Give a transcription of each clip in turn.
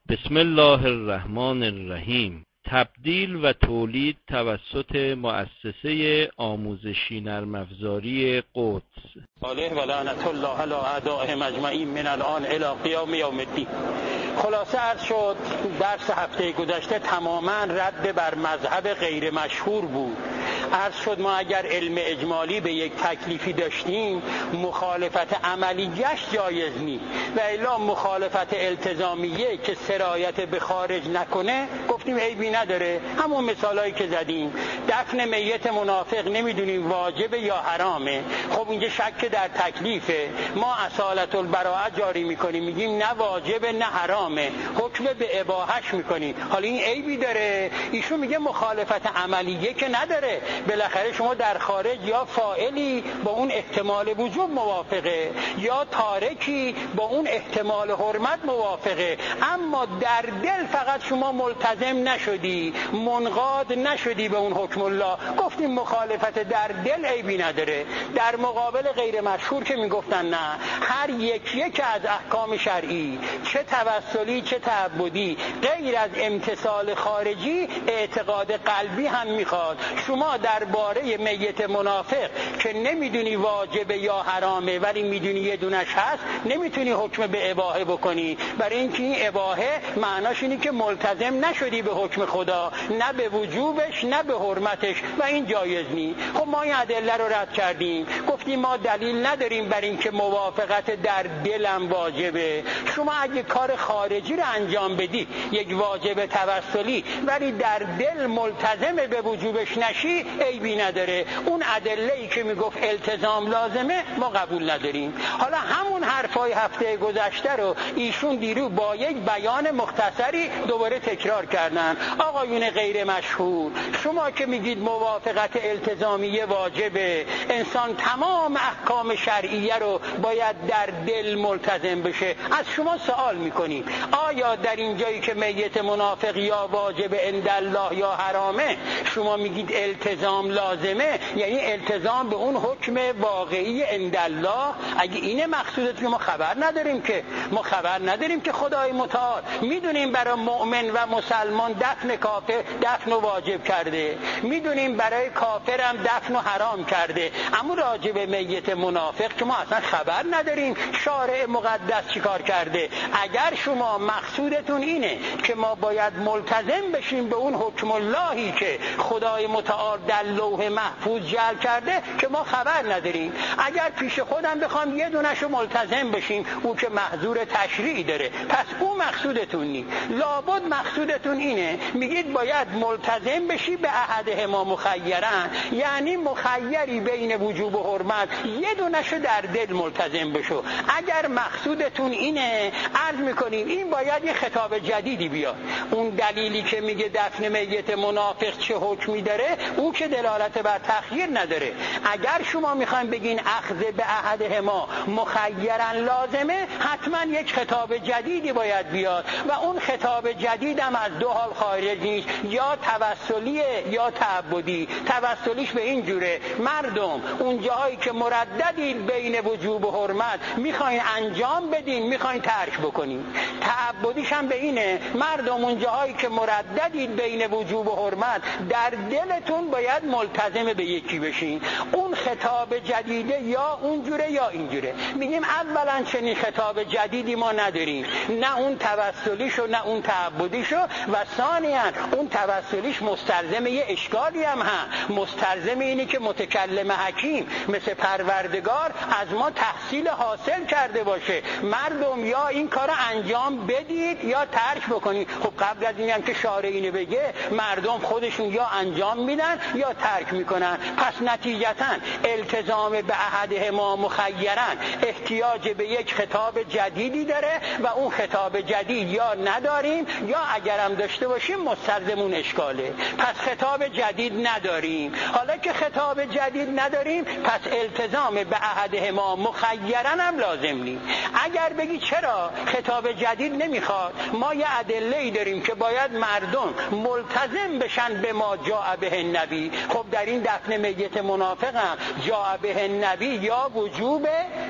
بسم الله الرحمن الرحیم. تبدیل و تولید توسط مؤسسه آموزشی نرم افزاری قدس. علیه و لعنت الله علی اعدائهم اجمعین من الان الی قیام یوم الدین. خلاصه عرض شد درس هفته گذشته تماما رد بر مذهب غیر مشهور بود. عرض شد ما اگر علم اجمالی به یک تکلیفی داشتیم مخالفت عملیش جایز نیست و الا مخالفت التزامیه که سرایت به خارج نکنه گفتیم عیبی نداره. همون مثالایی که زدیم، دفن میت منافق نمیدونیم واجبه یا حرامه، خب اینجا شک در تکلیفه، ما اصالت البراءه جاری میکنیم میگیم نه واجبه نه حرامه، حکم به اباحش میکنیم. حالا این عیبی داره؟ ایشون میگه مخالفت عملیه که نداره، بالاخره شما در خارج یا فاعلی با اون احتمال وجوب موافقه یا تارکی با اون احتمال حرمت موافقه، اما در دل فقط شما ملتزم نشدی، منقاد نشدی به اون حکم الله. گفتیم مخالفت در دل عیبی نداره. در مقابل غیر مشهور که میگفتن نه، هر یک از احکام شرعی چه توسلی چه تعبدی غیر از امتثال خارجی اعتقاد قلبی هم میخواد. شما درباره میت منافق که نمیدونی واجبه یا حرامه ولی میدونی یه دونش هست نمیتونی حکم به اباحه بکنی، برای اینکه این اباحه معناش اینه که ملتزم نشدی به حکم خدا، نه به وجوبش نه به حرمتش و این جایز نیست. خب ما این ادله رو رد کردیم، گفتیم ما دلیل نداریم بر اینکه موافقت در دلم واجبه. شما اگه کار خارجی رو انجام بدی یک واجب توسلی ولی در دل ملتزم به وجوبش نشی عیبی نداره. اون ادله‌ای که میگفت التزام لازمه ما قبول نداریم. حالا همون حرفای هفته گذشته رو ایشون دیرو با یک بیان مختصری دوباره تکرار کردن. آقایون غیر مشهور، شما که میگید موافقت التزامیه واجبه، انسان تمام احکام شرعیه رو باید در دل ملتزم بشه، از شما سوال میکنیم آیا در این جایی که میت منافق یا واجب عند الله یا حرامه شما میگید التزام لازمه، یعنی التزام به اون حکم واقعی عند الله؟ اگه اینه مقصودت که ما خبر نداریم که خدای متعال میدونیم برای مؤمن و مسلمان دفن کافر دفن و واجب کرده، میدونیم برای کافر هم دفن و حرام کرده، اما راجع به میت منافق که ما اصلا خبر نداریم شارع مقدس چیکار کرده. اگر شما مقصودتون اینه که ما باید ملتزم بشیم به اون حکم اللهی که خدای متعال در لوح محفوظ جعل کرده که ما خبر نداریم. اگر پیش خودم بخوام یه دونشو ملتزم بشیم او که محظور تشریعی داره، پس اون مقصودتون نیست. لابد مقصودتون اینه میگید باید ملتزم بشی به احدهما مخیرن، یعنی مخیری بین وجوب و حرمت، یه دونشو در دل ملتزم بشو. اگر مقصودتون اینه عرض میکنیم این باید یه خطاب جدیدی بیاد. اون دلیلی که میگه دفن میت منافق چه حکمی داره او که دلالت بر تخییر نداره. اگر شما میخواین بگین اخذ به احدهما مخیرن لازمه، حتما یک خطاب جدیدی باید بیاد و اون خطاب جدید هم از دو حال خارج نیست، یا توسلیه یا تعبدی. توسلیش به این جوره مردم اون جاهایی که مرددید بین وجوب و حرمت میخواین انجام بدین میخواین ترک بکنین. تعبدیش هم به اینه مردم اون جاهایی که مرددید بین وجوب و حرمت در دلتون باید ملتزم به یکی بشین. اون خطاب جدیده یا اونجوره یا اینجوره. میگیم اولا چنین خطاب جدیدی ما نداریم، نه اون توسلیشو نه اون تعبدیشو، و ثانیاً اون توسلیش مستلزم یه اشکالی هم مستلزم اینه که متکلم حکیم مثل پروردگار از ما تحصیل حاصل کرده باشه. مردم یا این کار انجام بدید یا ترک بکنید. خب قبل از این هم که شارع اینو بگه مردم خودشون یا انجام میدن یا ترک میکنن. پس نتیجتاً التزام به احدهما مخیرن احتیاج به یک خطاب جدیدی داره و اون خطاب جدید یا نداریم یا اگرم داشته باشیم مستلزمون اشکاله. پس خطاب جدید نداریم. حالا که خطاب جدید نداریم پس التزام به احدهما مخیرن هم لازم نیست. اگر بگی چرا خطاب جدید نمیخواد، ما یه ادله‌ای داریم که باید مردم ملتزم بشن به ما جاء به النبی. خب در این دفن میت منافق هم جاء به النبی یا وجوبه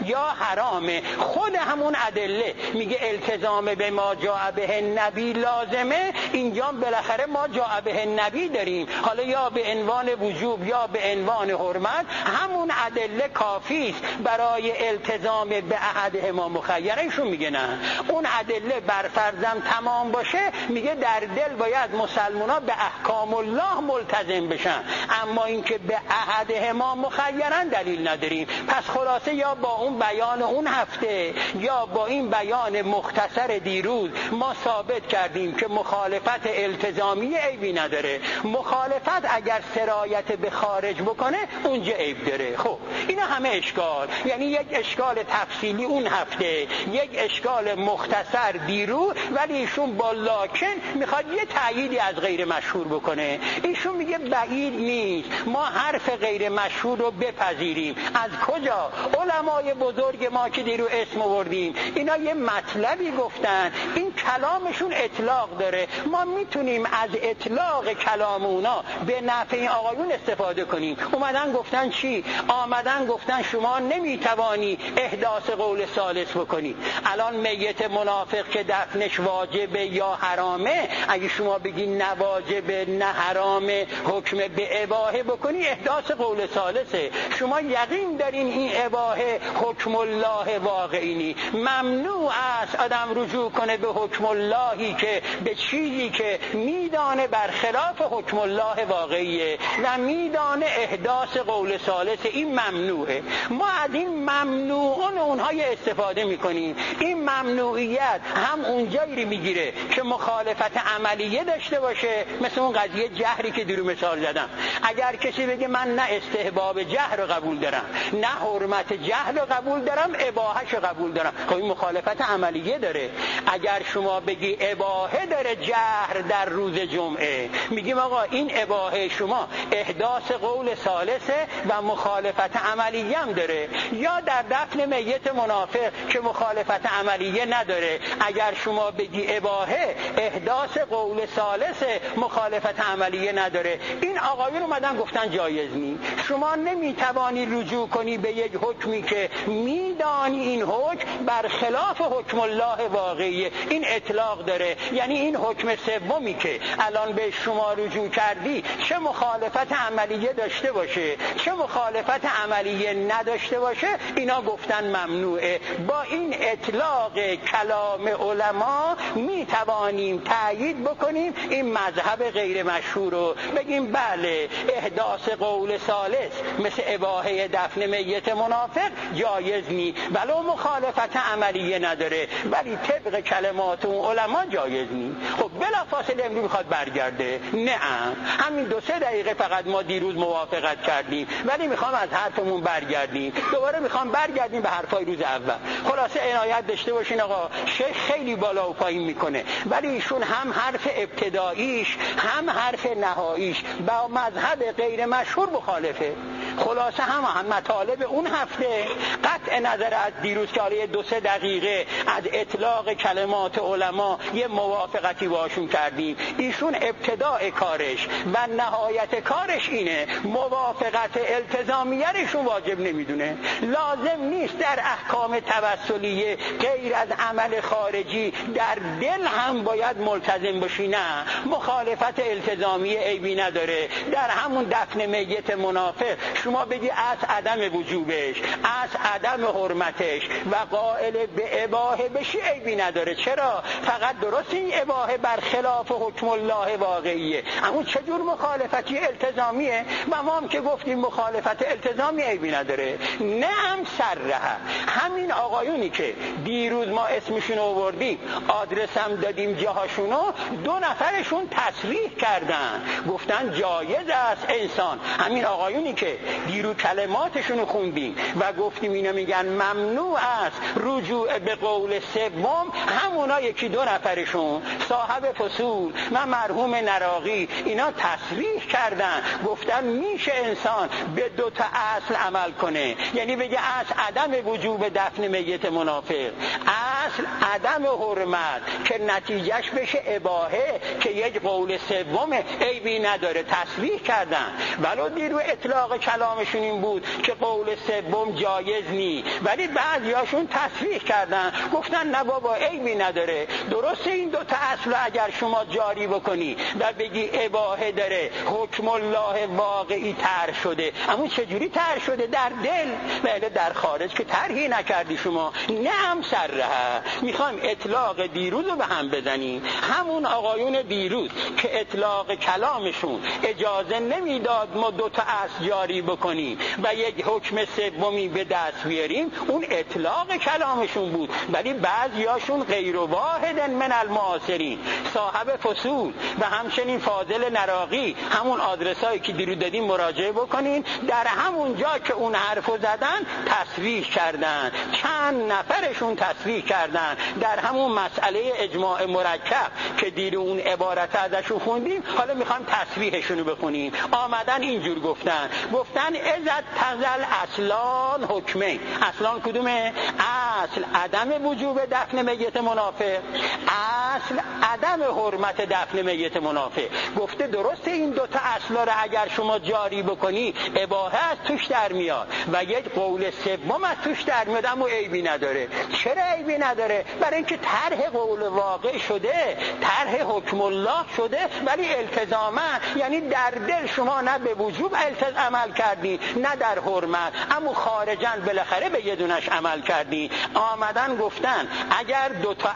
یا حرامه. خود همون ادله میگه التزام به ما جاء به نبی لازمه، اینجا بالاخره ما جاء به نبی داریم، حالا یا به عنوان وجوب یا به عنوان حرمت، همون ادله کافی است برای التزام به احدهما مخیرا. ایشون میگه نه، اون ادله بر فرضم تمام باشه، میگه در دل باید مسلمونا به احکام الله ملتزم بشن، اما اینکه به احدهما مخیرا دلیل نداریم. پس خلاصه یا با اون بیان اون هفته یا با این بیان مختصر دیروز ما ثابت کردیم که مخالفت التزامی عیبی نداره. مخالفت اگر سرایت به خارج بکنه اونجا عیب داره. خب اینا همه اشکال، یعنی یک اشکال تفصیلی اون هفته، یک اشکال مختصر دیروز، ولی ایشون با لاکن میخواد یه تأییدی از غیر مشهور بکنه. ایشون میگه بعید نیست ما حرف غیر مشهور رو بپذیریم. از کجا؟ علمای بزرگ ما که دیرو اسم آوردیم اینا یه مطلبی گفتن، این کلامشون اطلاق داره، ما میتونیم از اطلاق کلام اونا به نفع این آقایون استفاده کنیم. اومدن گفتن چی؟ آمدن گفتن شما نمیتوانی احداث قول ثالث بکنی. الان میت منافق که دفنش واجبه یا حرامه، اگه شما بگی نه واجبه نه حرامه، حکم به اباحه بکنی، احداث قول ثالثه. شما یقین دارین این اباحه حکم الله واقعی نی. ممنوع است آدم رجوع کنه به حکم اللهی که به چیزی که میدانه برخلاف حکم الله واقعیه و میدانه احداث قول ثالث، این ممنوعه. ما از این ممنوعون اونها استفاده میکنیم. این ممنوعیت هم اونجایی رو میگیره که مخالفت عملیه داشته باشه، مثل اون قضیه جهری که دیرو مثال زدم. اگر کسی بگه من نه استحباب جهر رو قبول دارم نه حرمت جهر رو قبول دارم، اباحه‌ش رو قبول دارم، خب این مخالفت عملیه داره. اگر شما بگی اباحه داره جهر در روز جمعه، میگیم آقا این اباحه شما احداث قول ثالثه و مخالفت عملیه هم داره. یا در دفن میت منافق که مخالفت عملیه نداره، اگر شما بگی اباحه احداث قول ثالثه مخالفت عملیه نداره، این آقایون اومدن گفتن جایز نی. شما نمیتوانی رجوع کنی به یک حکمی که میدانی این حکم برخلاف حکم الله واقعیه، این اطلاق داره. یعنی این حکم سومی که الان به شما رجوع کردی، چه مخالفت عملیه داشته باشه چه مخالفت عملیه نداشته باشه، اینا گفتن ممنوعه. با این اطلاق کلام علما میتوانیم تأیید بکنیم این مذهب غیر مشهور رو، بگیم بله احداث قول ثالث مثل اباحه دفن میت منافق جایز نی، ولو مخالفت عملیه نداره، ولی طبق کلمات اون علما جایز نی. خب بلافاصله امروز میخواد برگرده. نه، همین 2-3 دقیقه فقط ما دیروز موافقت کردیم، ولی میخوام از حرفمون برگردیم، دوباره میخوام برگردیم به حرفای روز اول. خلاصه عنایت داشته باشین آقا، شیخ خیلی بالا و پایین میکنه، ولی ایشون هم حرف ابتداییش هم حرف نهاییش با مذهب غیر مشهور مخالفه. خلاصه هم مطالب اون هفته قطع نظر از دیروز که حالا 2-3 دقیقه از اطلاق کلمات علما یه موافقتی باشون کردیم، ایشون ابتداء کارش و نهایت کارش اینه، موافقت التزامیه‌شون واجب نمیدونه. لازم نیست در احکام توسلیه غیر از عمل خارجی در دل هم باید ملتزم باشی. نه، مخالفت التزامیه عیبی نداره. در همون دفن میت منافق شما بگی از عدم وجوبش، از عدم حرمتش و قائل به اباحه بشی عیبی نداره. چرا؟ فقط درست این اباحه برخلاف حکم الله واقعیه، اما چجور مخالفتی التزامیه؟ و ما هم که گفتیم مخالفت التزامی عیبی نداره. نه هم سرها همین آقایونی که دیروز ما اسمشون آوردیم، آدرس هم دادیم جاهاشونو، 2 نفرشون تصریح کردن گفتن جایز است انسان. همین آقایونی که دیروز کلماتشونو خوندیم و گفتیم اینا میگن ممنوع است رجوع به قول سوم، همونا 1-2 نفرشون صاحب فصول و مرحوم نراقی اینا تصریح کردن، گفتن میشه انسان به 2 تا اصل عمل کنه. یعنی بگه اصل عدم وجوب دفن میت منافق، اصل عدم حرمت که نتیجهش بشه اباحه که یک قول سوم عیبی نداره، تصریح کردن. ولو دیرو اطلاق کلامشون این بود که قول سوم جایز حسنی، ولی بعضیاشون تصریح کردن گفتن نه بابا عیبی نداره، درسته این دوتا اصل اگر شما جاری بکنی و بگی اباحه داره، حکم الله واقعی طرح شده، اما چجوری طرح شده؟ در دل، ولی در خارج که طرحی نکردی شما. نعم سرها، میخوایم اطلاق دیروز رو به هم بزنیم. همون آقایون دیروز که اطلاق کلامشون اجازه نمیداد ما دوتا اصل جاری بکنیم و یک حکم سومی به دست بیاریم، اون اطلاق کلامشون بود. ولی بعضیاشون غیر واحد من المعاصرین، صاحب فصول و همچنین فاضل نراقی، همون آدرسایی که دیروز دادیم مراجعه بکنین، در همون جا که اون حرفو زدن تصریح کردن، چند نفرشون تصریح کردن در همون مسئله اجماع مرکب که دیر اون عبارت ازشون خوندیم. حالا میخوام تصریحشونو بخونیم. آمدن اینجور گفتن ازت تزل اصلان حکمه. اصلان کدومه؟ اصل عدم وجوب دفن میت منافق، اصل عدم حرمت دفن میت منافق. گفته درسته این دوتا اصلا رو اگر شما جاری بکنی اباحه از توش در میاد و یک قول سوم از توش در میاد، اما عیبی نداره. چرا عیبی نداره؟ برای اینکه طرح قول واقع شده، طرح حکم الله شده، ولی التزاما، یعنی در دل شما نه به وجوب عمل کردی نه در حرمت، اما خارجاً بالاخره به یه دونش عمل کردی. آمدن گفتن اگر دوتا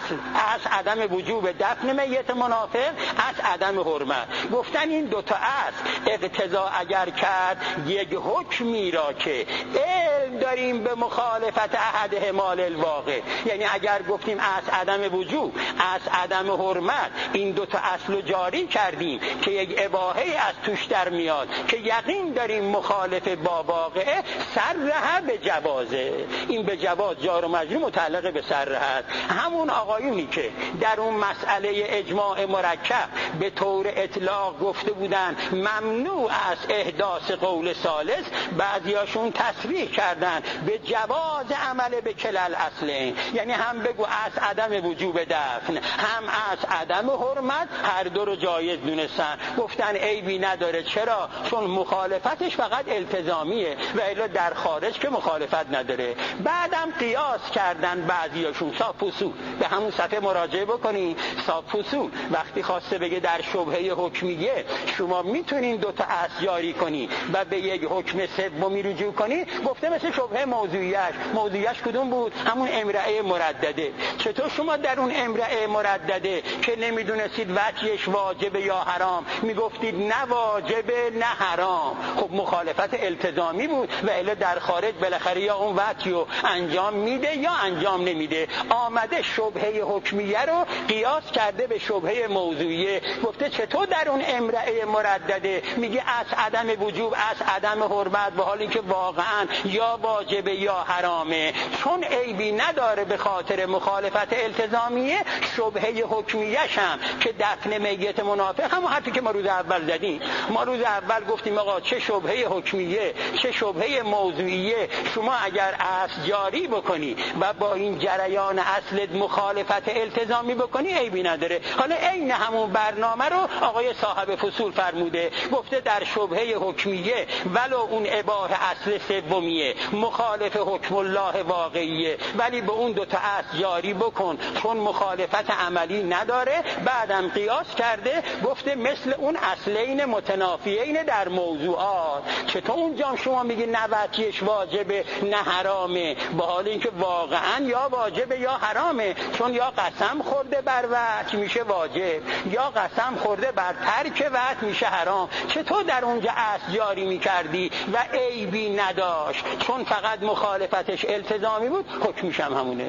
اصل عدم وجوب دفن میت منافق، از عدم حرمت، گفتن این دوتا اصل اقتضا اگر کرد یک حکمی را که علم داریم به مخالفت احدهما الواقع، یعنی اگر گفتیم از عدم وجوب، از عدم حرمت، این دوتا اصل جاری کردیم که یک اباحه از توش در میاد که یقین داریم مخالف با واقعه، سرها به جوازه. این به جواز جار و مجرور متعلق به سرها است. همون آقایونی که در اون مسئله اجماع مرکب به طور اطلاق گفته بودن ممنوع از احداث قول ثالث، بعضیاشون تصریح کردن به جواز عمل به کلل اصلین، یعنی هم بگو از عدم وجوب دفن هم از عدم حرمت، هر دو رو جایز دونستن. گفتن عیبی نداره. چرا؟ چون مخالفتش فقط التزامیه و الا در خارج که مخالفت نداره. بعدم قیاس کردن بعضیاشون. صاحب فصول به همون صفحه مراجعه بکنین. صاحب فصول وقتی خواسته بگه در شبهه حکمیه شما میتونین دوتا اصل جاری کنی و به یک حکم سومی رجوع کنی، گفته مثل شبهه موضوعیش کدوم بود؟ همون امرأه مردده. چطور شما در اون امرأه مردده که نمیدونستید وطیش واجبه یا حرام میگفتید نه واجبه نه حرام؟ خب مخالفت التزامی بود و الا در خارج بالاخره یا اون وطیو انجام میده یا انجام نمیده. آمده شبهه حکمیه رو قیاس کرده به شبهه موضوعیه. گفته چطور در اون امرأه مردده میگه از عدم وجوب، از عدم حرمت، به حالی که واقعا یا واجبه یا حرامه؟ چون عیبی نداره به خاطر مخالفت التزامیه، شبهه حکمیش هم که دفن میت منافق، همون حرفی که ما روز اول زدیم. ما روز اول گفتیم آقا چه شبهه حکمیه چه شبهه موضوعیه، شما اگر اصل جاری بکنی و با این جریان اصل مخالفت التزامی بکنی عیبی نداره. حالا عین همون برنامه رو آقای صاحب فصول فرموده، گفته در شبهه حکمیه ولو اون اباحه اصل سومیه مخالف حکم الله واقعیه، ولی به اون دوتا اصل جاری بکن چون مخالفت عملی نداره. بعدم قیاس کرده گفته مثل اون اصلین متنافیین در موضوعات. چطور اونجا شما میگی نه وطیش واجبه نه حرامه، با حال اینکه واقعا یا واجبه یا حرامه؟ چون یا قسم خورده بر وطی میشه واجب، یا قسم خورده بر ترک وطی میشه حرام. چطور در اونجا اصل جاری میکردی و عیبی نداشت چون فقط مخالفتش التزامی بود؟ حکمش هم همونه.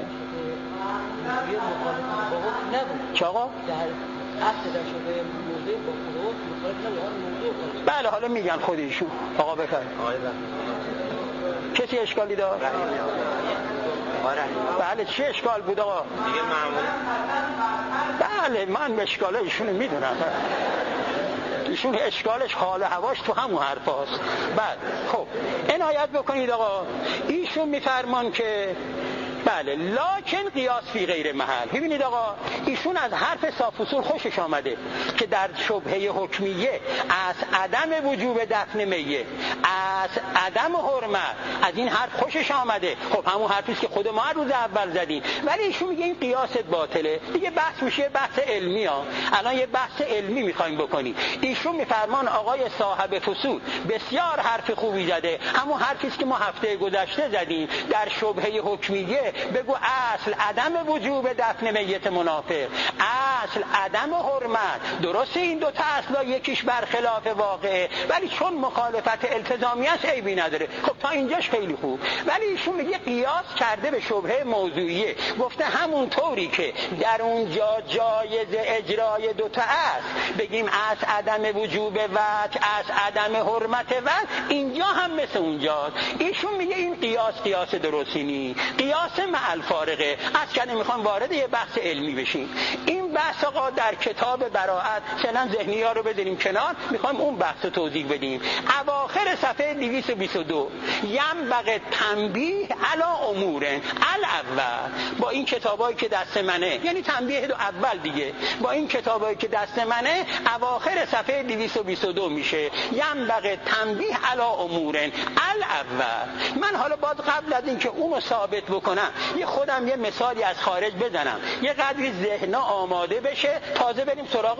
چه آقا؟ بله حالا میگن خودشون. آقا بفرمایید. کسی اشکالی داره؟ بله چه اشکال بود آقا؟ دیگه معمولا. بله من اشکاله ایشونو میدونم. ایشون اشکالش حال هواش تو همون حرف هاست. بعد خب عنایت بکنید آقا، ایشون میفرمان که بله، لکن قیاس فی غیر محل. ببینید آقا، ایشون از حرف صاف اصول خوشش آمده که در شبهه حکمیه از عدم وجوب دفن میه، از عدم حرمت، از این حرف خوشش آمده. خب همون حرفی است که خود ما روز اول زدیم، ولی ایشون میگه این قیاست باطله. دیگه بحث میشه بحث علمی ها. الان یه بحث علمی میخوایم بکنیم. ایشون میفرمان آقای صاحب فصول بسیار حرف خوبی زده، همون حرفی است که ما هفته گذشته زدیم. در شبهه حکمیه بگو اصل عدم وجوب دفن میت منافق، اصل عدم حرمت. درسته این دو تا اصلا یکیش برخلاف واقعه، ولی چون مخالفت التزامی است عیبی نداره. خب تا اینجاش خیلی خوب. ولی ایشون میگه قیاس کرده به شبهه موضوعیه، گفته همون طوری که در اونجا جایز اجرای دو تا است، بگیم از عدم وجوب وجه، از عدم حرمت وجه، اینجا هم مثل اونجاست. ایشون میگه این قیاس درستی نیست، قیاس مع الفارقه. از که نمیخوام وارد یه بحث علمی بشیم. این بحث آقا در کتاب براءت، فعلا ذهنی ها رو بذاریم کنار، میخوایم اون بحث رو توضیح بدیم. اواخر صفحه 222 ینبغی تنبیه علی امور الاول. با این کتابایی که دست منه، یعنی تنبیه اول دیگه، با این کتابایی که دست منه اواخر صفحه 222 میشه ینبغی تنبیه علی امور الاول. من حالا باید قبل از اینکه اونو ثابت بکنم خودم یه مثالی از خارج بزنم، یه قدری ذهنا آماده بشه، تازه بریم سراغ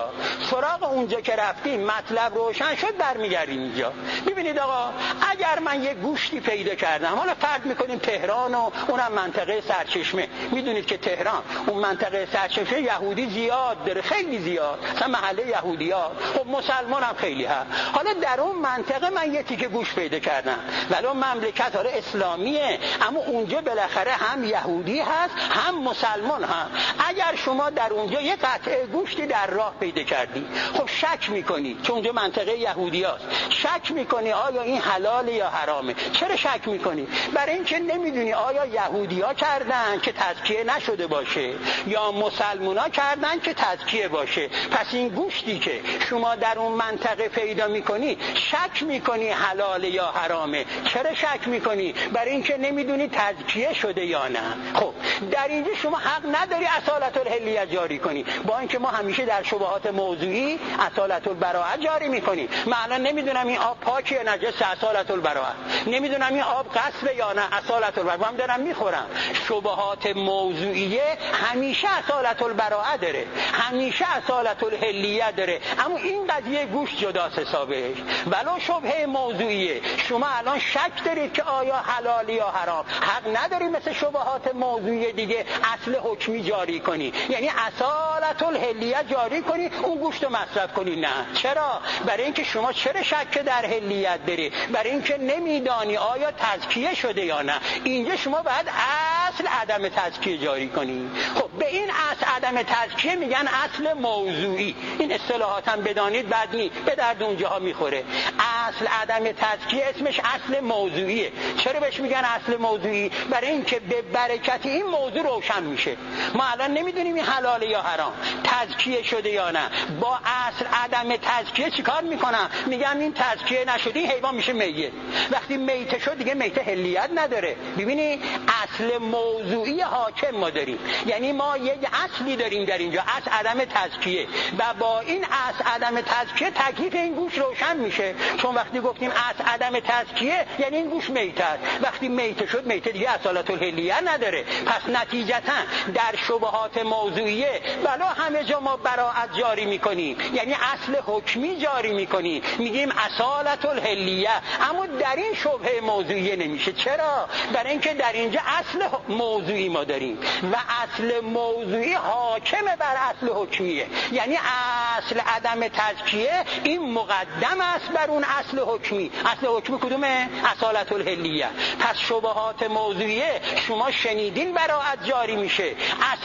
اونجا که رفتیم مطلب روشن شد، برمیگردیم اینجا. ببینید آقا، اگر من یه گوشتی پیدا کردم، حالا فرض میکنیم تهران و اونم منطقه سرچشمه، میدونید که تهران اون منطقه سرچشمه یهودی زیاد داره، خیلی زیاد، مثلا محله یهودی‌ها، خب مسلمان هم خیلی هست. حالا در اون منطقه من یه تیکه گوشت پیدا کردم، ولی اون مملکت آره اسلامیه، اما اونجا بالاخره هم یهودی هست هم مسلمان هم. اگر شما در اونجا یه قطعه گوشتی در راه پیدا کردی، خب شک میکنی، چون اونجا منطقه یهودی هست، شک میکنی آیا این حلاله یا حرامه. چرا شک میکنی؟ برای اینکه نمیدونی آیا یهودی ها کردن که تزکیه نشده باشه یا مسلمان ها کردن که تزکیه باشه. پس این گوشتی که شما در اون منطقه پیدا میکنی، شک میکنی حلاله یا حرامه. چرا شک میکنی؟ برای اینکه نمیدونی تزکیه شده یا نه. خب در اینجا شما حق نداری اصالت الحلیه جاری کنی، با اینکه ما همیشه در شبهات موضوعی اصالت البراءه جاری میکنیم. من الان نمیدونم این آب پاکه یا نجسه، اصالت البراءه. نمیدونم این آب غصبه یا نه، اصالت البراءه. من دارم میخورم. شبهات موضوعیه همیشه اصالت البراءه داره، همیشه اصالت الحلیه داره. اما این قضیه گوشت جداست حسابش. ولو شبهه موضوعیه شما الان شک دارید که آیا حلال یا حرام، حق نداری مثل شبهات موضوعی دیگه اصل حکمی جاری کنی، یعنی اصالت الحلیه جاری کنی، اون گوشت رو مصرف کنی. نه. چرا؟ برای اینکه شما چرا شک در حلیت داری؟ برای اینکه نمیدانی آیا تزکیه شده یا نه. اینجا شما باید اصل عدم تزکیه جاری کنی. خب به این اصل عدم تزکیه میگن اصل موضوعی. این اصطلاحات هم بدانید بد نیست، به درد اونجاها میخوره. اصل عدم تزکیه اسمش اصل موضوعیه. چرا بهش میگن اصل موضوعی؟ برای اینکه به برکت این موضوع روشن میشه. ما الان نمیدونیم این حلال یا حرام، تزکیه شده یا نه. با اصل عدم تزکیه چیکار میکنم؟ میگم این تزکیه نشده، این حیوان میشه میت. وقتی میت شد دیگه میت حلیت نداره. ببینید اصل موضوعی حاکم ما داریم، یعنی ما یک اصلی داریم در اینجا، اصل عدم تزکیه، و با این اصل عدم تزکیه تکلیف این گوش روشن میشه. چون وقتی گفتیم اصل عدم تزکیه یعنی این گوش میت است. وقتی میت شد میت دیگه اصالت الحلیه نداره. پس نتیجتا در شبهات موضوعیه بلا همه جا ما براءت جاری میکنیم، یعنی اصل حکمی جاری میکنیم، میگیم اصالت الحلیه. اما در این شبهه موضوعیه نمیشه. چرا؟ برای اینکه در اینجا اصل موضوعی ما داریم و اصل موضوعی حاکم بر اصل حکمیه، یعنی اصل عدم تزکیه این مقدم است بر اون اصل حکمی. اصل حکمی کدومه؟ اصالت الحلیه. پس شبهات موضوعیه شما شنیدین براءت جاری میشه،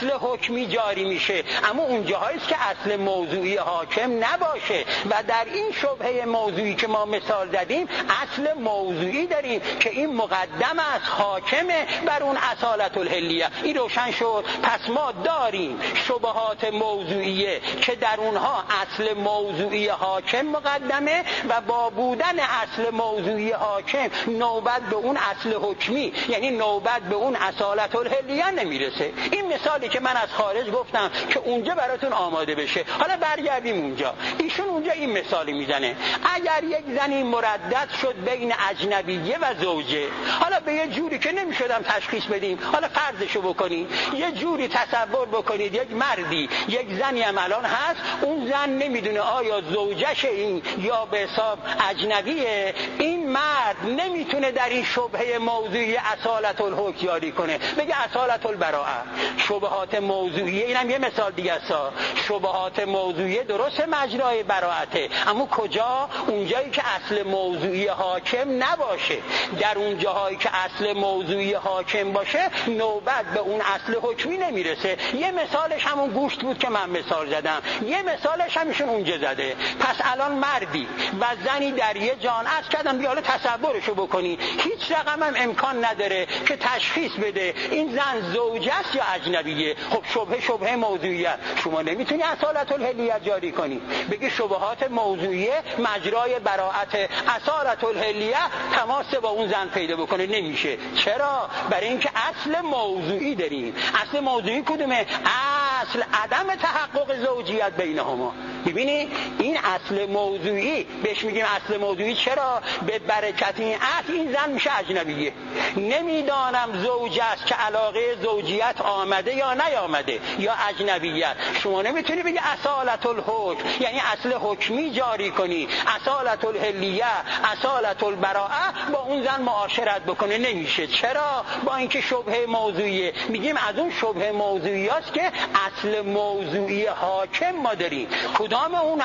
اصل حکمی جاری میشه، اما اون جاهایی که اصل موضوعی حاکم نباشه. و در این شبهه موضوعی که ما مثال زدیم اصل موضوعی داریم که این مقدم از حاکمه بر اون اصالت الحلیه. این روشن شد. پس ما داریم شبهات موضوعیه که در اونها اصل موضوعی حاکم مقدمه و با بودن اصل موضوعی حاکم نوبت به اون اصل حکمی، یعنی نوبت به اون اصالت الحلیه نمیرسه. این مثالی که من از خارج گفتم که اونجا براتون آماده بشه. حالا برگردیم اونجا. ایشون اونجا این مثالی میزنه: اگر یک زنی مردد شد بین اجنبیه و زوجه، حالا به یه جوری که نمیشدم تشخیص بدیم، حالا فرضشو بکنید، یه جوری تصور بکنید یک مردی یک زنی هم الان هست، اون زن نمیدونه آیا زوجش این یا به حساب اجنبیه. این مرد نمیتونه در این شبهه موضوعی اصالت الحکم یاری کنه، بگه اصالت البراءه. شبهات موضوعی اینم یه مثال دیگه است. شبهات موضوعی درست مجرای براءته، اما کجا؟ اونجایی که اصل موضوعی حاکم نباشه. در اون جاهایی که اصل موضوعی حاکم باشه نوبت به اون اصل حکمی نمیرسه. یه مثالش همون گوشت بود که من مثال زدم، یه مثالش هم ایشون اونجا زده. پس الان مردی و زنی در یه جان از کردن، بیا حالا تصورشو بکنی، هیچ رقم هم امکان نداره که تشخیص بده این زن زوجه است یا اجنبیه. خب شبهه موضوعیه، شما نمیتونی اصالت الحلیه جاری کنی، بگی شبهات موضوعیه مجرای براءت اصالت الحلیه تماس با اون زن پیدا بکنه، نمیشه. چرا؟ برای اینکه اصل موضوعی داریم. اصل موضوعی کدومه؟ اصل عدم تحقق زوجیت بینهما. ببینی این اصل موضوعی بهش میگیم اصل موضوعی. چرا؟ به برکت این اصل این زن میشه اجنبیه. نمیدانم زوج است که علاقه زوجیت آمده یا نیامده یا اجنبیت. شما نمیتونی بگی اصالت الحکم یعنی اصل حکمی جاری کنی، اصالت الحلیه اصالت البراءه با اون زن معاشرت بکنه، نمیشه. چرا؟ با اینکه شبهه موضوعیه. میگیم از اون شبهه موضوعی است که اصل موضوعی حاکم ما داریم. کدام اون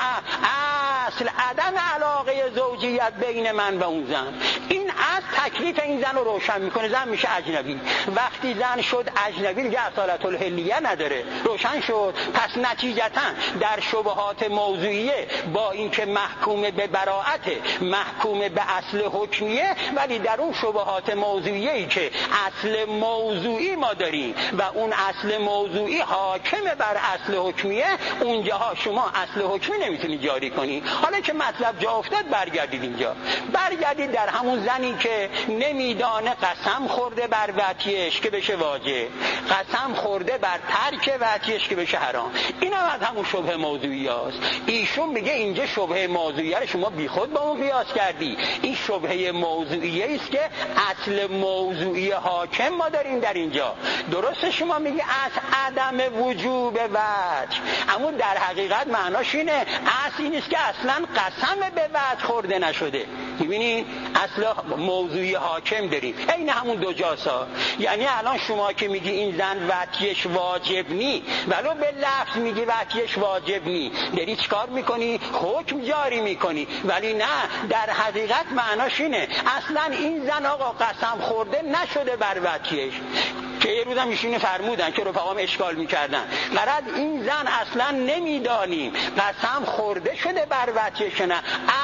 اصل؟ عدم علاقه زوجیت بین من و اون زن. این از تکلیف این زن رو روشن میکنه، زن میشه اجنبی. وقتی زن شد اجنبی دیگه اصالت الحلیه نداره، روشن شد. پس نتیجتا در شبهات موضوعیه با اینکه محکوم به براءت، محکوم به اصل حکمیه، ولی در اون شبهات موضوعیه‌ای که اصل موضوعی ما داریم و اون اصل موضوعی حاکم بر اصل حکمیه، اونجاها شما اصل حکمی نمیتونی جاری کنی. حالا که مطلب جا افتاد برگردید اینجا، برگردید در همون زنی که نمیدانه قسم خورده بر وطیش که بشه واجب، قسم خورده بر ترک وطیش که بشه حرام. این هم از همون شبهه موضوعی هست. ایشون میگه اینجا شبهه موضوعیه رو شما بیخود با اون قیاس کردی. این شبهه موضوعیه است که اصل موضوعی حاکم ما داریم در اینجا. درسته شما میگی از عدم وجوب وجه، اما در حقیقت معناش اینه اصل این است که اصلا قسم به وجه خورده نشده. میبینین اصل موضوعی حاکم داریم. این همون دو جاسا. یعنی الان شما که میگی این زن وطیش واجب نی، ولو به لفظ میگی وطیش واجب نی، داری چیکار میکنی؟ حکم جاری میکنی. ولی نه، در حقیقت معناش اینه اصلا این زن آقا قسم خورده نشده بر وطیش. که یه روزم ایشون فرمودن که رفقام اشکال میکردن، مراد این زن اصلا نمیدانیم قسم خورده شده بر وطیش نه،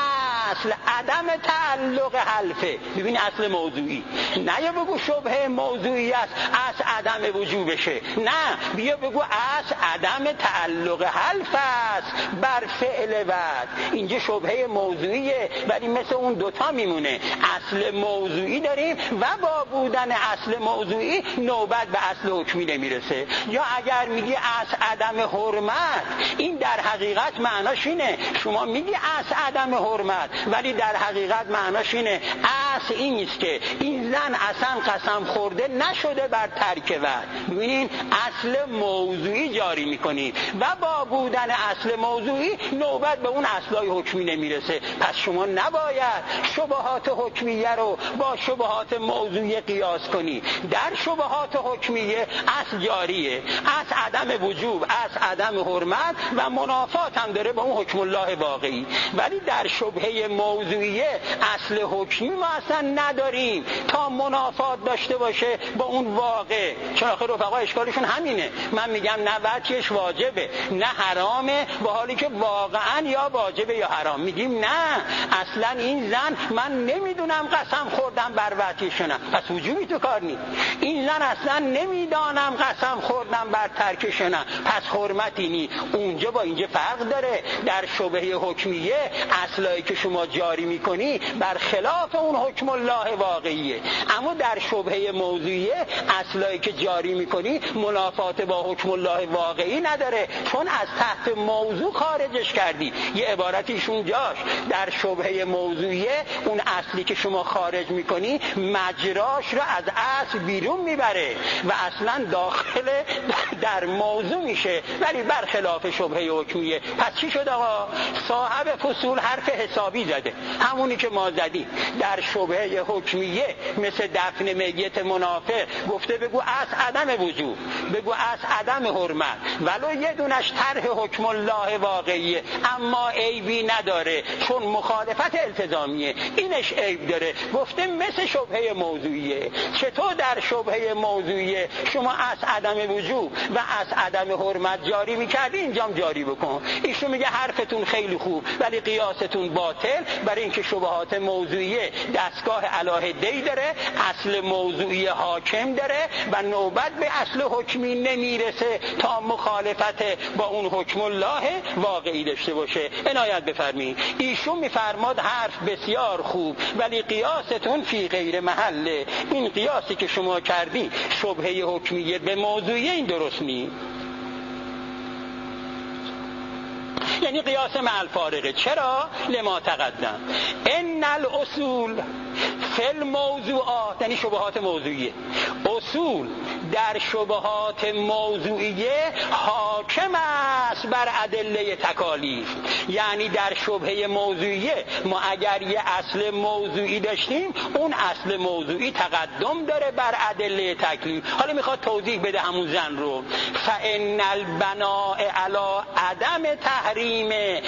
اصل عدم تعلق حلفه. ببین اصل موضوعی، نه یا بگو شبهه موضوعی است اصل عدم وجوبشه، نه بیا بگو اصل عدم تعلق حلف است بر فعل وعد. اینجا شبهه موضوعیه ولی مثل اون دوتا میمونه. اصل موضوعی داریم و با بودن اصل موضوعی نوبت به اصل حکمی نمیرسه. یا اگر میگی اصل عدم حرمت، این در حقیقت معناش اینه شما میگی اصل عدم حرمت ولی در حقیقت معناش اینه اصل این نیست که این زن اصلا قسم خورده نشده بر ترک وعد. ببینین اصل موضوعی جاری میکنید و با بودن اصل موضوعی نوبت به اون اصلای حکمی نمیرسه. پس شما نباید شبهات حکمیه رو با شبهات موضوعی قیاس کنی. در شبهات حکمیه اصل جاریه، اصل عدم وجوب، اصل عدم حرمت و منافات هم داره با اون حکم الله واقعی. ولی در شبهه شبهه موضوعیه اصل حکمی ما اصلا نداریم تا منافات داشته باشه با اون واقع. چون آخه رفقا اشکالشون همینه، من میگم نه وجهش واجبه نه حرامه، با حالی که واقعا یا واجبه یا حرام. میگیم نه اصلا این زن من نمیدونم قسم خوردم بر وجهشونم، پس وجوبی تو کار نیست. این زن اصلا نمیدانم قسم خوردم بر ترکشونم، پس حرمتی نی. اونجا با اینجا فرق داره. در شبهه حکمیه اصلایی که شما جاری میکنی بر خلاف اون حکم الله واقعیه، اما در شبهه موضوعیه اصلایی که جاری میکنی منافات با حکم الله واقعی نداره، چون از تحت موضوع خارجش کردی. یه عبارتیشون جاش در شبهه موضوعیه اون اصلی که شما خارج میکنی مجراش رو از اصل بیرون میبره و اصلا داخل در موضوع میشه، ولی برخلاف شبهه حکمیه. پس چی شد آقا؟ صاحب فصول حرف حسابی زده، همونی که ما زدیم. در شبهه حکمیه مثل دفن میت منافق گفته بگو اصل عدم وجود، بگو اصل عدم حرمت، ولو یه دونش طرح حکم الله واقعیه، اما عیبی نداره چون مخالفت التزامیه، اینش عیب داره. گفته مثل شبهه موضوعیه. چطور در شبهه موضوعیه شما اصل عدم وجود و اصل عدم حرمت جاری میکردی، اینجام جاری بکن. ایشون میگه حرفتون خیلی خوب ولی قیاستون باطل، برای اینکه شبهات موضوعیه دستگاه علاهده‌ای داره، اصل موضوعی حاکم داره و نوبت به اصل حکمی نمیرسه تا مخالفت با اون حکم الله واقعی داشته باشه. عنایت بفرمایید. ایشون میفرماد حرف بسیار خوب ولی قیاستون فی غیر محله. این قیاسی که شما کردی شبهه حکمیه به موضوعیه این درست نیست، یعنی قیاس مع الفارقه. چرا؟ لما تقدم ان الاصول فی الموضوعات، یعنی شبهات موضوعیه، اصول در شبهات موضوعیه حاکم است بر ادله تکالیف. یعنی در شبهه موضوعیه ما اگر یه اصل موضوعی داشتیم، اون اصل موضوعی تقدم داره بر ادله تکلیف. حالا میخواد توضیح بده همون زن رو. فان البناء علی عدم تحریم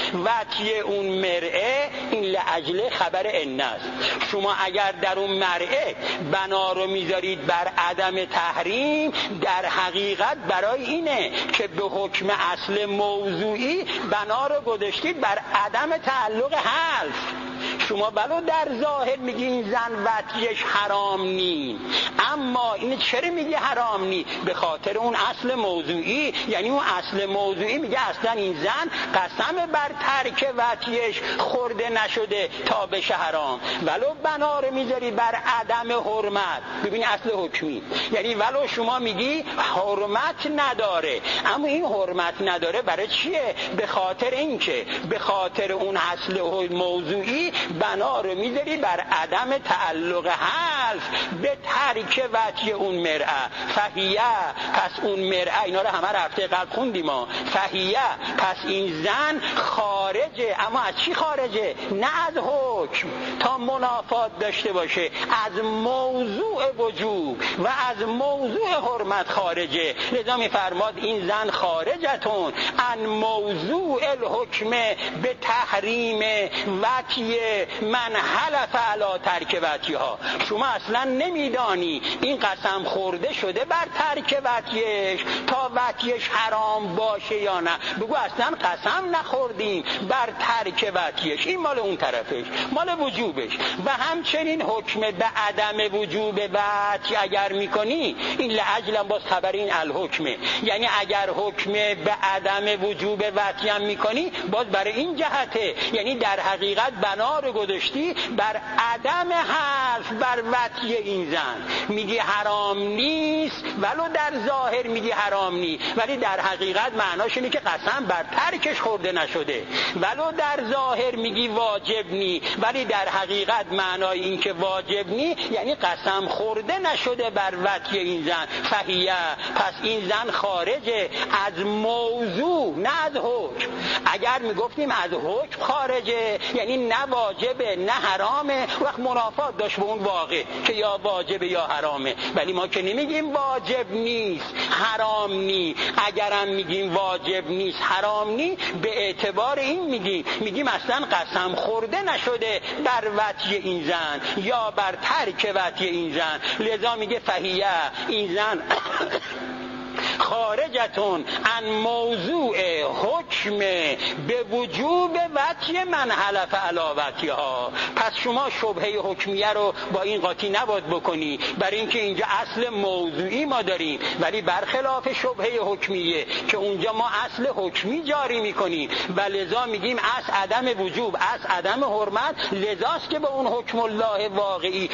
وطی اون مرعه این لاجل خبر ان است. شما اگر در اون مرعه بنا رو میذارید بر عدم تحریم، در حقیقت برای اینه که به حکم اصل موضوعی بنا رو گذاشتید بر عدم تعلق حلف. شما بلو در ظاهر میگی این زن وطیش حرام نی، اما این چرا میگه حرام نی؟ به خاطر اون اصل موضوعی. یعنی اون اصل موضوعی میگه اصلا این زن قسم بر ترک وطیش خورده نشده تا بشه حرام، ولو بنا رو میذاری بر عدم حرمت. ببینی اصل حکمی، یعنی ولو شما میگی حرمت نداره، اما این حرمت نداره برای چیه؟ به خاطر اینکه به خاطر اون اصل موضوعی بنا رو میذاری بر عدم تعلق حلف به ترک وطی اون مرعه. فهیه، پس اون مرعه، اینا رو همه رفته قبل خوندیم ما. فهیه، پس این زن خارجه. اما از چی خارجه؟ نه از حکم تا منافات داشته باشه، از موضوع وجوب و از موضوع حرمت خارجه. لذا میفرماد این زن خارجتون عن موضوع الحکم به تحریم وطی من حلف علی ترک وطیها. شما اصلا نمیدانی این قسم خورده شده بر ترک وطیش تا وطیش حرام باشه یا نه. بگو اصلا قسم نخوردیم بر ترک وطیش، این مال اون طرفش، مال وجوبش. و همچنین حکم به عدم وجوب وطی اگر میکنی، این لاجل باز خبر این الحکمه، یعنی اگر حکم به عدم وجوب وطی هم میکنی باز برای این جهته، یعنی در حقیقت بنا رو گذاشتی بر عدم حلف بر وطی این زن. میگی حرام نیست ولو در ظاهر میگی حرام نیست، ولی در حقیقت معناش اینه که قسم بر ترکش خورده نشده. ولو در ظاهر میگی واجب نی، ولی در حقیقت معنای این که واجب نی یعنی قسم خورده نشده بر وطی این زن. فهیه، پس این زن خارجه از موضوع نه از حکم. اگر میگفتیم از حکم خارجه یعنی نه واجبه نه حرامه، وقت منافات داشت به اون واقع که یا واجبه یا حرامه. ولی ما که نمیگیم واجب نیست حرام نی، اگرم میگیم واجب نیست حرام نی به اعتبار این میگیم اصلا قسم خورده نشده بر وطی این زن یا بر ترک وطی این زن، لذا میگه فهیه این زن خارجتون عن موضوع حکم به وجوب وطی من حلف علی وطیها. پس شما شبهه حکمیه رو با این قاطی نباید بکنی، برای اینکه اینجا اصل موضوعی ما داریم، ولی برخلاف شبهه حکمیه که اونجا ما اصل حکمی جاری میکنیم و لذا میگیم از عدم وجوب از عدم حرمت، لذاست که به اون حکم الله واقعی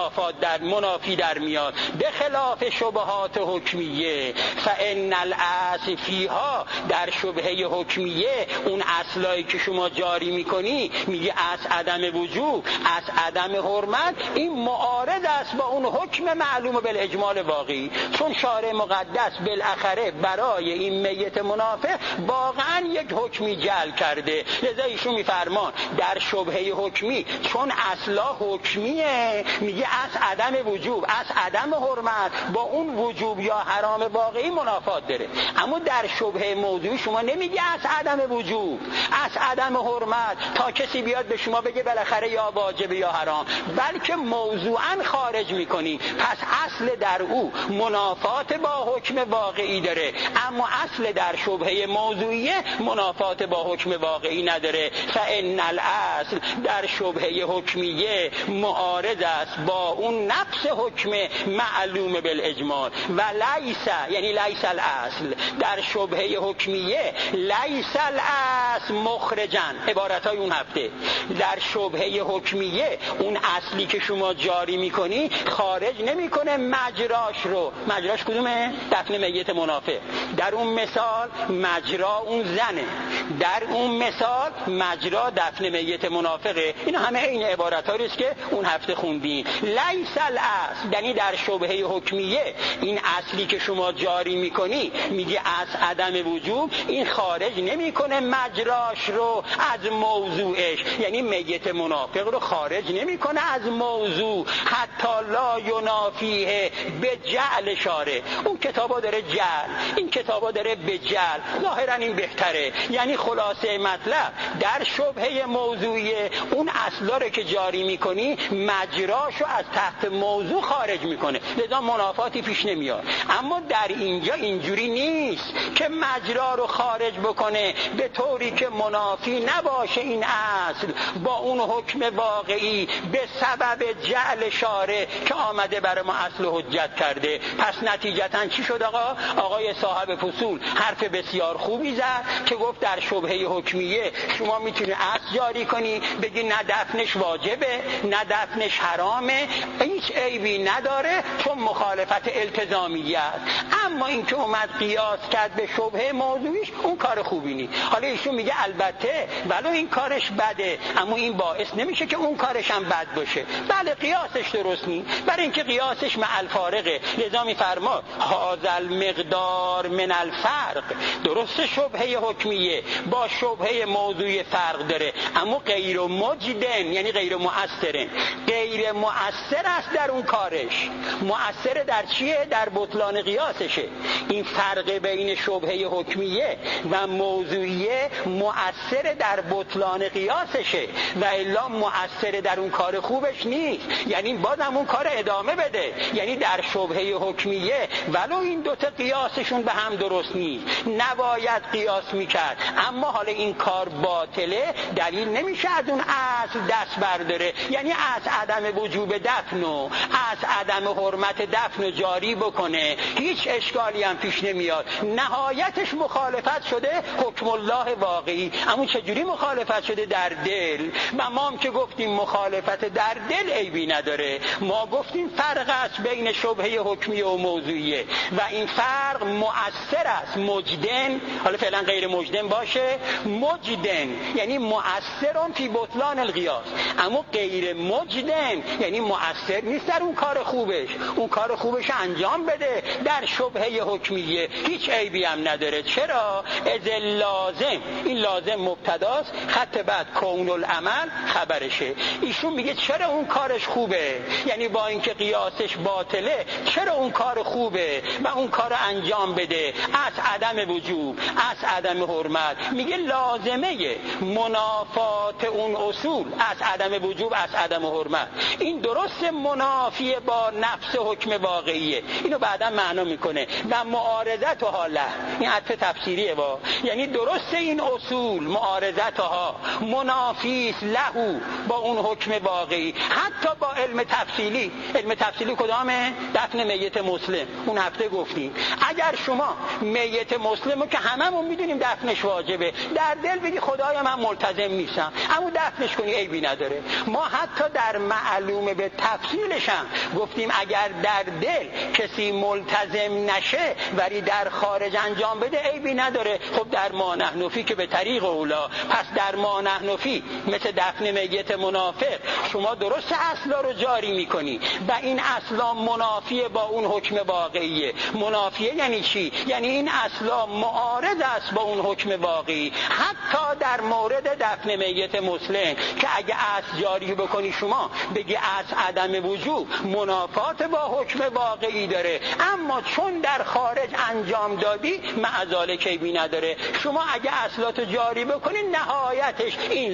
منافی در میاد. به خلاف شبهات حکمیه فان الاصل فیها، در شبهه حکمیه اون اصلایی که شما جاری میکنی میگه از عدم وجوب از عدم حرمت، این معارض است با اون حکم معلوم بالاجمال واقعی، چون شارع مقدس بالاخره برای این میت منافق واقعا یک حکمی جعل کرده. لذا ایشون میفرمان در شبهه حکمی چون اصلا حکمیه میگه از عدم وجوب از عدم حرمت با اون وجوب یا حرام واقعی منافات داره. اما در شبهه موضوعی شما نمیگه از عدم وجوب از عدم حرمت تا کسی بیاد به شما بگه بالاخره یا واجب یا حرام، بلکه موضوعا خارج میکنی. پس اصل در او منافات با حکم واقعی داره، اما اصل در شبهه موضوعیه منافات با حکم واقعی نداره. فان الاصل در شبهه حکمیه معارض است با اون نفس حکم معلوم بالاجمال و لیس، یعنی لیس الاصل در شبهه حکمیه لیس الاصل مخرجن، عبارتای اون هفته در شبهه حکمیه اون اصلی که شما جاری میکنی خارج نمیکنه مجراش رو. مجراش کدومه؟ دفن میت منافق. در اون مثال مجرا اون زنه، در اون مثال مجرا دفن میت منافقه. این همه این عبارتایی است که اون هفته خوندیم. لیس الاصل یعنی در شبهه حکمیه این اصلی که شما جاری میکنی میگه از عدم وجوب، این خارج نمیکنه مجراش رو از موضوعش، یعنی میت منافق رو خارج نمیکنه از موضوع. حتی لا ینافیه به جعل شارع، اون کتابا داره جعل، این کتابا داره به جعل، ظاهرا این بهتره. یعنی خلاصه مطلب در شبهه موضوعیه اون اصلا رو که جاری میکنی مجراشو از تحت موضوع خارج میکنه، لذا منافاتی پیش نمیاد. اما در اینجا اینجوری نیست که مجرا رو خارج بکنه به طوری که منافی نباشه این اصل با اون حکم واقعی به سبب جعل شارع که آمده برای ما اصل حجت کرده. پس نتیجتا چی شد آقای صاحب فصول حرف بسیار خوبی زد که گفت در شبهه حکمیه شما میتونی اصل جاری کنی بگی نه دفنش واجبه نه دفنش حرامه، هیچ عیبی نداره چون مخالفت التزامیه است. اما این که اومد قیاس کرد به شبهه موضوعیش اون کار خوبی نیست. حالا ایشون میگه البته ولو این کارش بده اما این باعث نمیشه که اون کارش هم بد باشه. بله قیاسش درست نیست، برای اینکه قیاسش مع الفارقه. لذا میفرما هذا المقدار من الفرق. درست شبهه حکمیه با شبهه موضوعی فرق داره، اما غیر مجدن یعنی غیر مؤثرن، غیر مؤثر است در اون کارش. مؤثر در چیه؟ در بطلان قیاسشه. این فرق بین شبهه حکمیه و موضوعیه مؤثر در بطلان قیاسشه و الا مؤثر در اون کار خوبش نیست. یعنی بازم اون کار ادامه بده. یعنی در شبهه حکمیه ولو این دوتا قیاسشون به هم درست نیست نباید قیاس میکرد، اما حالا این کار باطله دلیل نمیشه از اون اصل دست برداره. یعنی از عدم وجوب دفن و از عدم حرمت دفن جاری بکنه، هیچ اشکالی هم پیش نمیاد. نهایتش مخالفت شده حکم الله واقعی. اما چجوری مخالفت شده؟ در دل. و ما هم که گفتیم مخالفت در دل عیبی نداره. ما گفتیم فرق است بین شبهه حکمی و موضوعیه و این فرق مؤثر است. مجدن، حالا فعلا غیر مجدن باشه، مجدن یعنی مؤثرون فی بطلان القیاس، اما غیر مجدن یعنی مؤثر نیست در اون کار خوبش. اون کار خوبش انجام بده در شبهه حکمیه هیچ عیبی هم نداره. چرا؟ از لازم، این لازم مبتداست، خط بعد کون العمل خبرشه. ایشون میگه چرا اون کارش خوبه، یعنی با اینکه قیاسش باطله چرا اون کار خوبه و اون کار انجام بده از عدم وجوب، از عدم حرمت. میگه لازمه منافات اون اصول از عدم وجوب، از عدم حرمت، این درست منافی با نفس حکم واقعیه. اینو بعدا معنا میکنه. و معارضتها له، این حرف تفسیریه یعنی درست این اصول معارضتها منافی له با اون حکم واقعی، حتی با علم تفصیلی. علم تفصیلی کدامه؟ دفن میت مسلم. اون هفته گفتیم اگر شما میت مسلمو که هممون میدونیم دفنش واجبه، در دل بگی خدایا من ملتزم نیستم، اما دفنش کنی عیبی نداره. ما حتی در معلومه به تفصیلش هم گفتیم اگر در دل کسی ملتزم نشه ولی در خارج انجام بده عیبی نداره. خب در ما نحن فی که به طریق اولا، پس در ما نحن فی مثل دفن میت منافق شما درست اصلا رو جاری میکنی و این اصلا منافی با اون حکم واقعیه. منافیه یعنی چی؟ یعنی این اصلا معارض است با اون حکم واقعی. حتی در مورد دفن میت مسلم که اگه اصل جاری بکنی شما بگی اصل عدم وجوب منافات با حکم واقعی داره، اما چون در خارج انجام دادی معذاله کیبی نداره. شما اگه اصلاتو جاری بکنی نهایتش این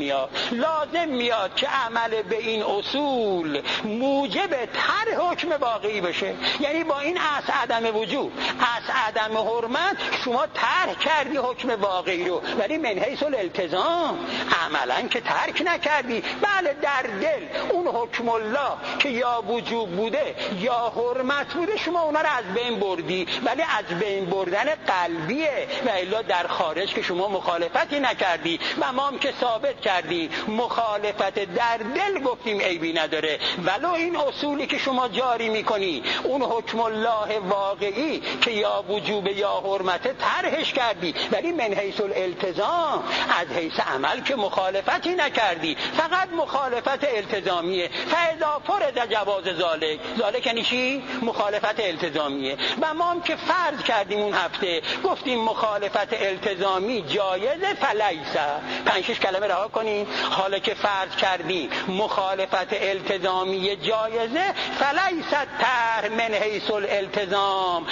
لازم میاد که عمل به این اصول موجب طرح حکم واقعی بشه. یعنی با این اصل عدم وجوب، اصل عدم حرمت شما طرح کردی حکم واقعی رو، ولی من حیث الالتزام عملا که ترک نکردی. بله در دل اون حکم الله که یا وجوب بوده یا حرمت بوده شما اونا رو از بین بردی، ولی از بین بردن قلبیه و الا در خارج که شما مخالفتی نکردی و ما هم که ثابت کردی مخالفت در دل گفتیم عیبی نداره. ولو این اصولی که شما جاری میکنی اون حکم الله واقعی که یا وجوب یا حرمت طرحش کردی، ولی من حیث الالتزام از حیث عمل که مخالفتی نکردی، فقط مخالفت التزامیه. فاذا فرض جواز ذالک یعنی چی؟ مخالفت التزامیه. و ما هم که فرض کردیم اون هفته گفتیم مخالفت التزامی جایزه فلیسه. 5-6 کلمه رها کنیم. حالا که فرض کردیم مخالفت التزامی جایزه فلیست طرح من حیث الالتزام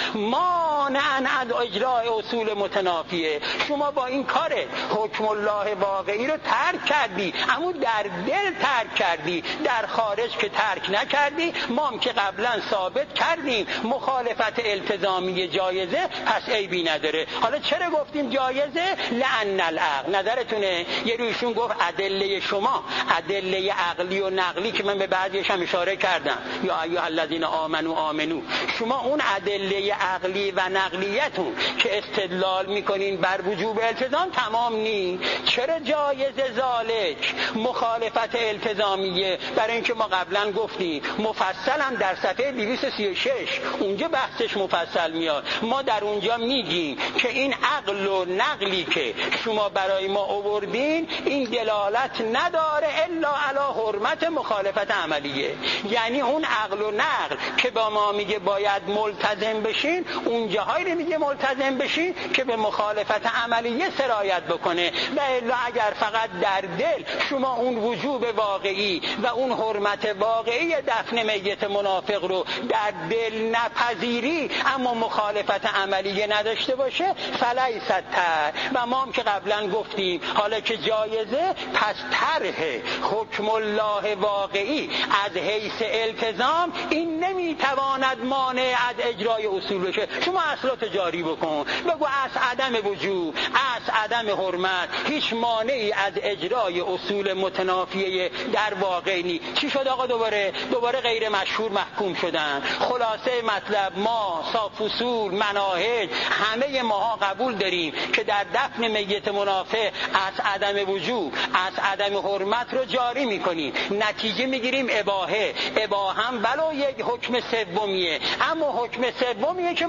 مانعا از اجرای اصول متنافیه. شما با این کار حکم الله واقعی رو ترک کردی، اما در دل ترک کردی، در خارج که ترک نکردی. ما هم که قبلا ثابت کردیم مخالفت التزامی جایزه پس عیبی نداره. حالا چرا گفتیم جایزه؟ لأن العقل. نظرتونه یه رویشون گفت ادله شما، ادله عقلی و نقلی که من به بعضیش هم اشاره کردم، یا ایها الذین آمنو، شما اون ادله عقلی و نقلیتون که استدلال میکنین بر وجوب التزام تمام نی. چرا جایزه ذالک مخالفت التزامیه؟ برای اینکه ما قبلا گفتیم مفصل هم در صفحه 236 اونجا بحثش مفصل میاد. ما در اونجا میگیم که این عقل و نقلی که شما برای ما آوردین این دلالت نداره الا علی حرمت مخالفت عملیه. یعنی اون عقل و نقل که با ما میگه باید ملتزم بشین، اون جاهایی میگه ملتزم بشین که به مخالفت عملیه سرایت بکنه. و الا اگر فقط در دل شما اون وجوب واقعی و اون حرمت واقعی دفن میت منافق رو در دل نپذیری اما مخالفت عملیه نداشته باشه فلیست طرح. و ما هم که قبلا گفتیم حالا که جایزه پس طرح حکم الله واقعی از حیث التزام این نمیتواند مانع از اجرای اصول بشه. شما اصلات جاری بکن، بگو از عدم وجوب، از عدم حرمت هیچ مانعی از اجرای اصول متنافیه در واقع نی. چی شد آقا؟ دوباره غیر مشهور محکوم شدن. خلاصه مطلب ما صاف اصول مناهج همه ماها قبول داریم که در دفن میت منافق از عدم وجوب از عدم حرمت رو جاری میکنیم، نتیجه میگیریم اباحه هم ولو یک حکم سومیه، اما حکم سومیه که مخالفت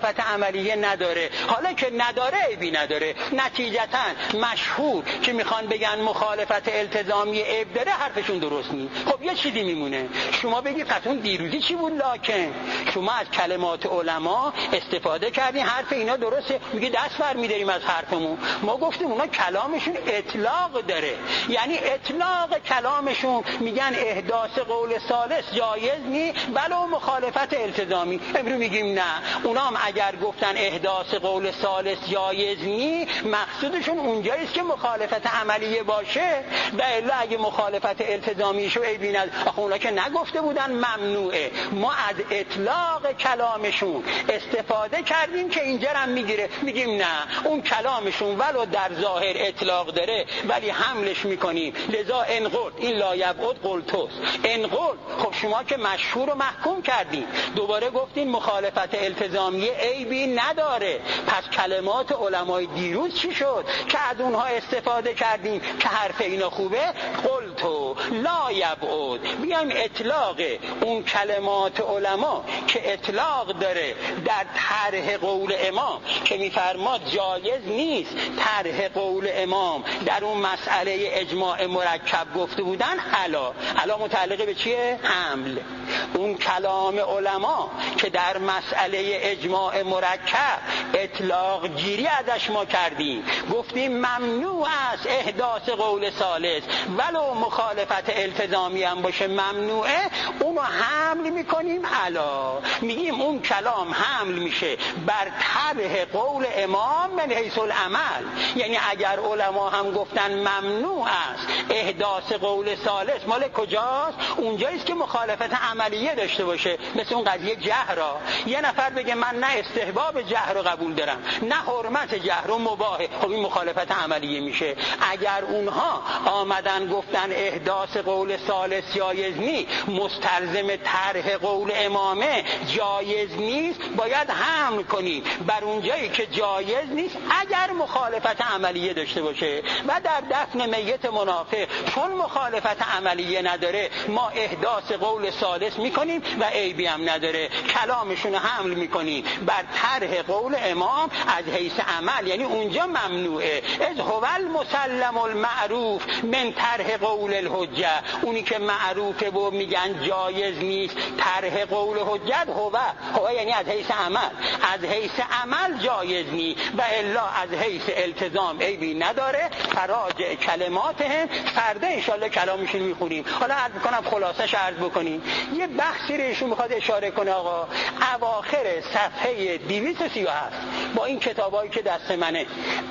مخالفت عملیه نداره. حالا که نداره عیبی نداره. نتیجتاً مشهور که میخوان بگن مخالفت التزامی عیب داره حرفشون درست نیست. خب یه چیزی میمونه، شما بگید پس اون دیروزی چی بود؟ لکن شما از کلمات علما استفاده کردین، حرف اینا درسته، میگه دست برمی‌داریم از حرفمون. ما گفتیم اونا کلامشون اطلاق داره، یعنی اطلاق کلامشون میگن احداث قول ثالث جایز نی ولو مخالفت التزامی. امروز میگیم نه، اونا هم اگر گفتن احداث قول ثالث جایز نی مقصودشون اونجاییست که مخالفت عملیه باشه، و الا اگه مخالفت التزامی شو عیبی نداره. آخه اونا که نگفته بودن ممنوعه، ما از اطلاق کلامشون استفاده کردیم که اینجا هم میگیره. میگیم نه، اون کلامشون ولو در ظاهر اطلاق داره ولی حملش میکنیم. لذا انقل این لا یبعد قلتوس انقل. خب شما که مشهور رو محکوم کردین، دوباره گفتین مخالفت التزامیه عیبی نداره، پس کلمات علمای دیروز چی شد که از اونها استفاده کردیم که حرف اینا خوبه؟ قلتو لا یبعد. بیایم اطلاق اون کلمات علما که اطلاق داره در طرح قول امام که میفرماد جایز نیست طرح قول امام در اون مسئله اجماع مرکب گفته بودن، علا متعلق به چیه؟ حمل. اون کلام علما که در مسئله اجماع مرکب اطلاق گیری ازش ما کردیم، گفتیم ممنوع است احداث قول ثالث ولو مخالفت التزامی هم باشه ممنوعه، اونو حمل میکنیم علا. میگیم اون کلام حمل میشه بر طرح قول امام من حیث العمل. یعنی اگر علما هم گفتن ممنوع است احداث قول ثالث، مال کجاست؟ اونجاییست که مخالفت عملیه داشته باشه. مثل اون قضیه جهرا، یه نفر بگه من نه استحباب جهر رو قبول دارم نه حرمت جهر رو مباهه، خب این مخالفت عملیه میشه. اگر اونها آمدن گفتن احداث قول ثالث جایز نیست، مستلزم طرح قول امامه جایز نیست، باید حمل کنیم بر اونجایی که جایز نیست اگر مخالفت عملیه داشته باشه. و در دفن میت منافق چون مخالفت عملیه نداره ما احداث قول ثالث میکنیم و عیبی هم نداره، کلامشون حمل میکنیم بر طرح قول امام از حیث عمل، یعنی اونجا ممنوعه. از هو المسلم المعروف من طرح قول الحجه، اونی که معروفه و میگن جایز نیست طرح قول حجت، هو یعنی از حیث عمل، از حیث عمل جایز نیست و الا از حیث التزام عیبی نداره. فراجع کلماتهم، فردا انشالله کلامشون میخونیم. حالا عرض میکنم خلاصش عرض بکنیم. یه بخشی رو ایشون میخواد اشاره کنه. آقا اواخر صفحه 237 با این کتابایی که دست منه،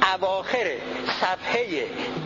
اواخر صفحه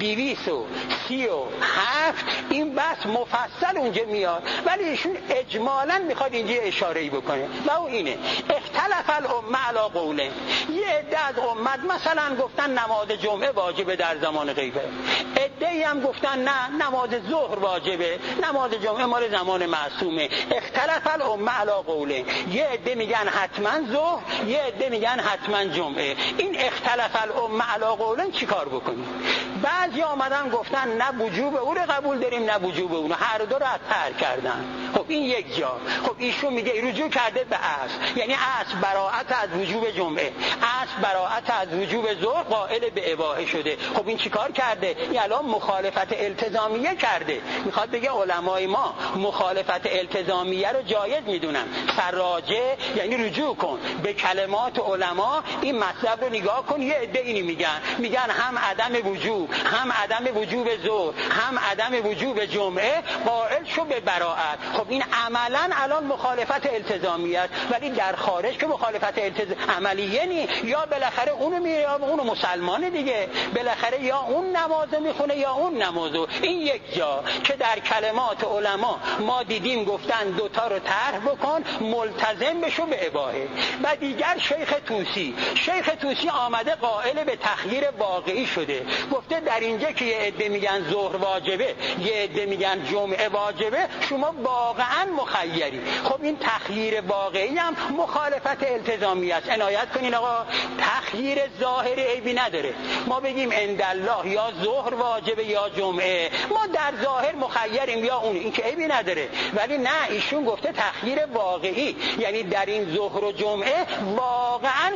237 این بحث مفصل اونجا میاد، ولی ایشون اجمالاً میخواد اینجا اشاره‌ای بکنه و اون اینه اختلف الامه علی قوله. یه عده از امت مثلا گفتن نماز جمعه واجبه در زمان غیبه، عده‌ای هم گفتن نه نماز ظهر واجبه، نماز جمعه مال زمان معصومه. اختلف الامه علی قوله، یه عده میگن حتما ظهر، یه عده میگن حتما جمعه. این اختلف الامه علی قوله چیکار بکنیم؟ بعضی آمدن گفتن نه وجوب اون رو قبول داریم نه وجوب اون، هر دو رو ترک کردن. خب این یک جا. خب ایشون میگه رجوع کرده به اصل، یعنی اصل براءت از وجوب جمعه، اصل براءت از وجوب ظهر، قائل به اباحه شده. خب این چیکار کرده؟ این الان مخالفت التزامیه کرده. میخواد بگه علمای ما مخالفت التزامیه رو جایز میدونن. فراجع یعنی رجوع کن به کلمات علما، این مطلب رو نگاه کن. یه عده اینی میگن هم عدم وجوب، هم عدم وجوب ظهر، هم عدم وجوب جمعه، قائل شو به براءت. خب این عملا الان مخالفت التزامیه است، ولی در خارج که مخالفت عملیه نی، یا بالاخره اونو میره یا اونو مسلمانه دیگه، بالاخره یا اون نمازو میخونه یا اون نمازو. این یک جا که در کلمات علما ما دیدیم گفتن دوتا رو طرح بکن، ملتزم بشو به اباحه. و دیگر شیخ توسی آمده قائل به تخییر واقعی شده، گفته در اینجا که یه عده میگن ظهر واجبه، یه عده میگن جمعه واجبه، شما واقعا مخیری. خب این تخییر واقعی هم مخالفت التزامی است. عنایت کنین آقا، تخییر ظاهری عیبی نداره. ما بگیم اندالله یا ظهر واجبه یا جمعه، ما در ظاهر مخیریم یا اون، این که عیبی نداره. ولی نه، ایشون گفته تخییر واقعی، یعنی در این ظهر و جمعه واقعا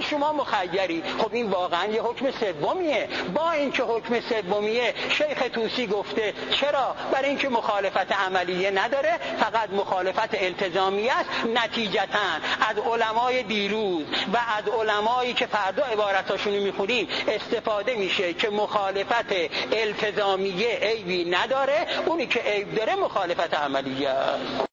شما مخیری. خب این واقعا یه حکم سومیه. با اینکه حکم سومیه شیخ طوسی گفته چرا؟ برای اینکه مخالفت عملیه نداره، فقط مخالفت التزامی است. نتیجتاً از علمای دیروز و از علمایی که فردا عبارتاشون میخونیم استفاده میشه که مخالفت التزامیه عیبی نداره، اونی که عیب داره مخالفت عملیه است.